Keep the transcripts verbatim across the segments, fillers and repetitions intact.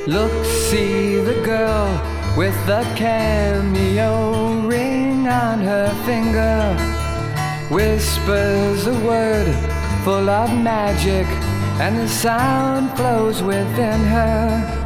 Look, see the girl with the cameo ring on her finger, whispers a word full of magic, and the sound flows within her.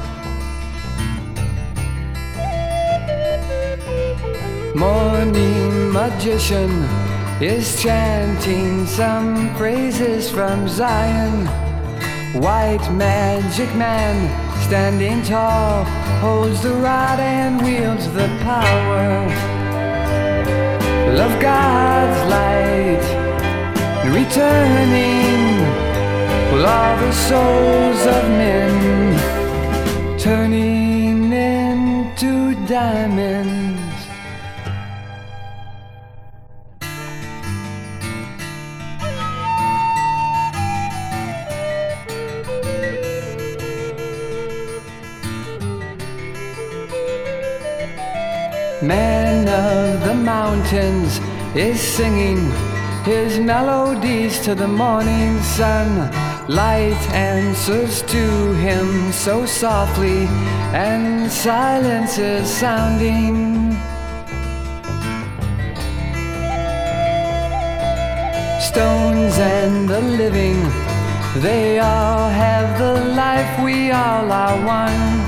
Morning magician is chanting some phrases from Zion. White magic man standing tall holds the rod and wields the power of God's light, returning with all the souls of men, turning into diamonds. Man of the mountains is singing his melodies to the morning sun. Light answers to him so softly, and silence is sounding. Stones and the living, they all have the life, we all are one.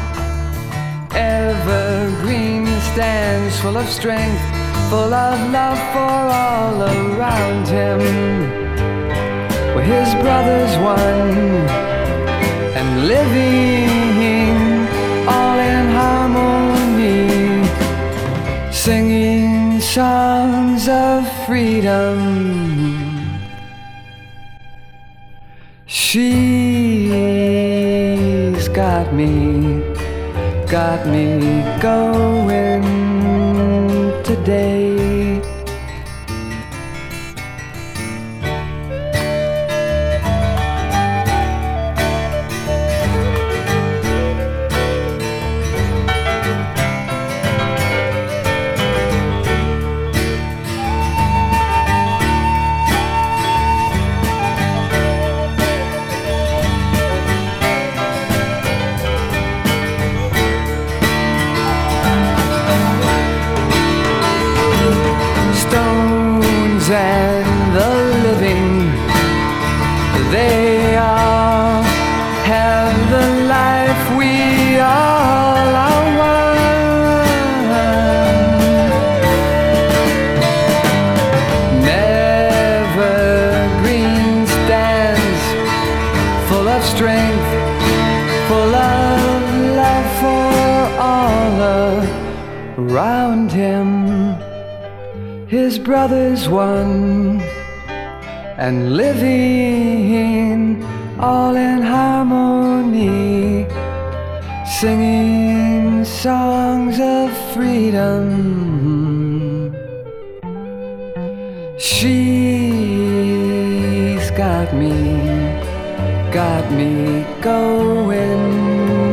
Evergreen stands full of strength, full of love for all around him. Well, his brother's one, and living all in harmony, singing songs of freedom. She's got me, got me going today. And the living, they all have the life, we all are one. Evergreen stands full of strength, full of love for all around him. His brother's one, and living all in harmony, singing songs of freedom. She's got me, got me going